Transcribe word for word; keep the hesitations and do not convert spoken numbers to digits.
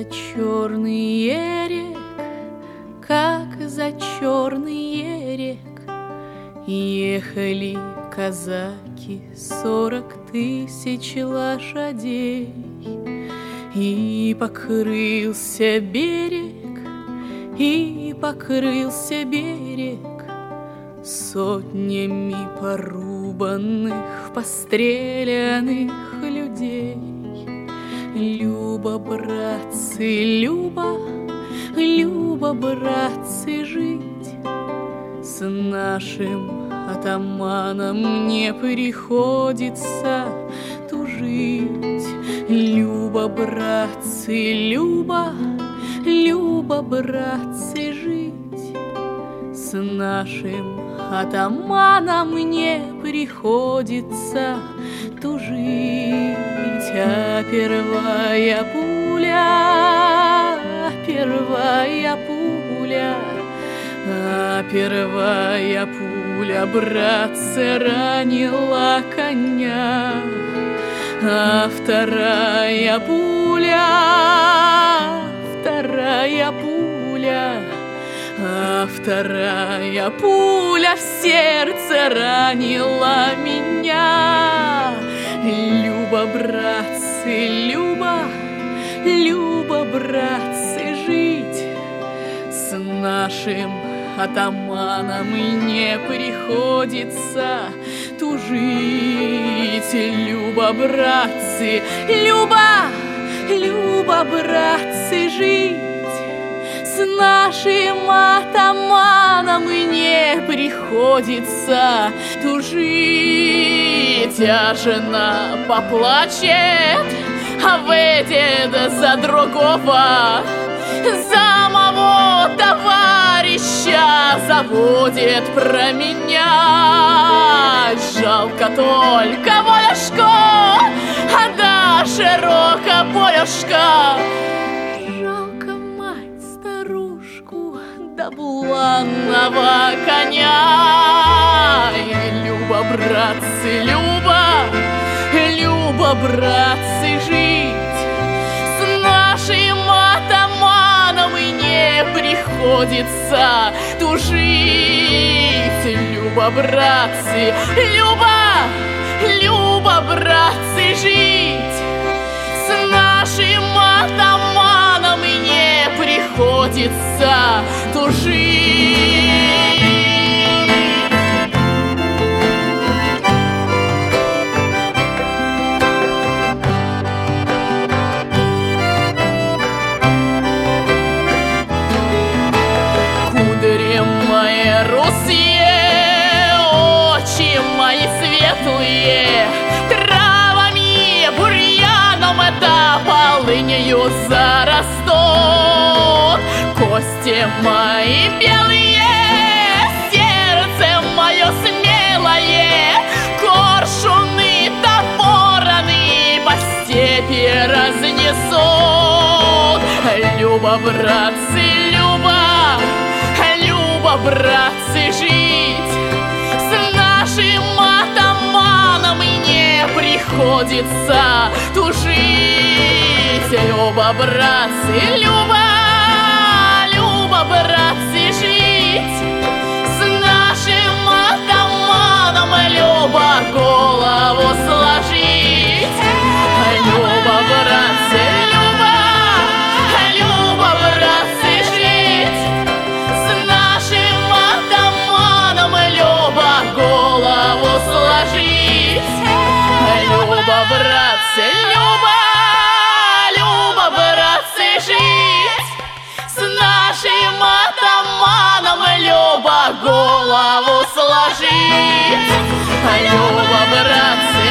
за черный ерек, как за черный ерек ехали казаки, сорок тысяч лошадей. И покрылся берег, и покрылся берег сотнями порубанных, постреляных людей. Люба, братцы, Люба, Люба, братцы, жить с нашим атаманом не приходится тужить. Люба, братцы, Люба, Люба, братцы, жить с нашим атаманом не приходится тужить. А первая пуля, первая пуля, а первая пуля, братцы, ранила коня. А вторая пуля, вторая пуля, а вторая пуля в сердце ранила меня. Люба, братцы, Люба, Люба, братцы, жить с нашим атаманом не приходится тужить. Люба, братцы, Люба, Люба, братцы, жить с нашим атаманом не приходится тужить. А жена поплачет, а выйдет за другого, за моего товарища забудет про меня. Жалко только Волюшку, а да широко полюшка. Жалко мать старушку, да буланого коня. Люба, братцы, Люба, Люба, братцы, жить с нашим атаманом не приходится тужить. Люба, братцы, Люба, Люба, братцы, жить с нашим атаманом не приходится тужить. Русые, очи мои светлые, травами, бурьяном да полынью зарастут. Кости мои белые, сердце мое смелое, коршуны да вороны по степи разнесут. Люба, братцы, Люба, Люба, братцы, жить с нашим атаманом не приходится тужить. Люба, братцы, Люба, Люба, братцы, жить с нашим атаманом, Люба, голову сложить. Люба, братцы, Люба, Люба, братцы, жить с нашим атаманом, Люба, голову сложить. Люба, братцы, Люба, Люба, братцы, жить с нашим атаманом, Люба, голову сложить. Люба, братцы,